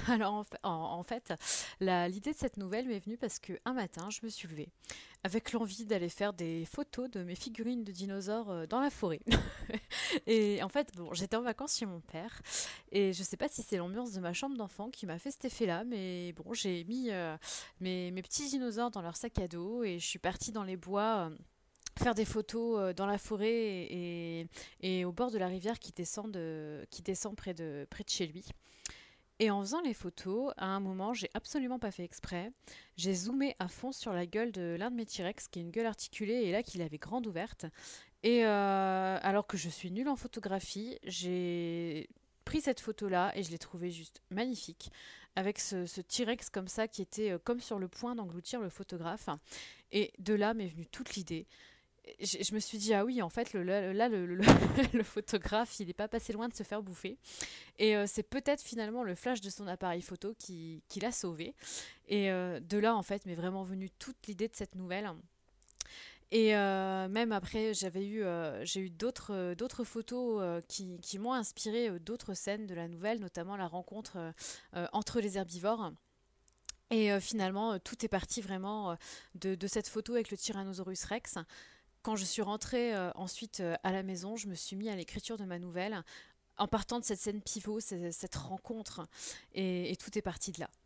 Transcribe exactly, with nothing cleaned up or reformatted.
Alors en, fa- en- en fait, la- l'idée de cette nouvelle m'est venue parce que un matin, je me suis levée avec l'envie d'aller faire des photos de mes figurines de dinosaures euh, dans la forêt. Et en fait, bon, j'étais en vacances chez mon père et je sais pas si c'est l'ambiance de ma chambre d'enfant qui m'a fait cet effet-là, mais bon, j'ai mis euh, mes, mes petits dinosaures dans leur sac à dos et je suis partie dans les bois. euh, faire des photos euh, dans la forêt et, et- et au bord de la rivière qui descend, de- qui descend près de, près de chez lui. Et en faisant les photos, à un moment, j'ai absolument pas fait exprès. J'ai zoomé à fond sur la gueule de l'un de mes T-Rex, qui est une gueule articulée, et là qu'il avait grande ouverte. Et euh, alors que je suis nulle en photographie, j'ai pris cette photo-là et je l'ai trouvée juste magnifique, avec ce, ce T-Rex comme ça qui était euh, comme sur le point d'engloutir le photographe. Et de là m'est venue toute l'idée je, je me suis dit, ah oui, en fait, le, là, là, le, le- le photographe, il n'est pas passé loin de se faire bouffer. Et euh, c'est peut-être finalement le flash de son appareil photo qui, qui l'a sauvé. Et euh, de là, en fait, m'est vraiment venue toute l'idée de cette nouvelle. Et euh, même après, j'avais eu, euh, j'ai eu d'autres, euh, d'autres photos euh, qui, qui m'ont inspiré euh, d'autres scènes de la nouvelle, notamment la rencontre euh, euh, entre les herbivores. Et euh, finalement, euh, tout est parti vraiment euh, de, de cette photo avec le Tyrannosaurus Rex. Quand je suis rentrée euh, ensuite euh, à la maison, je me suis mis à l'écriture de ma nouvelle en partant de cette scène pivot, c'est- cette rencontre, et, et tout est parti de là.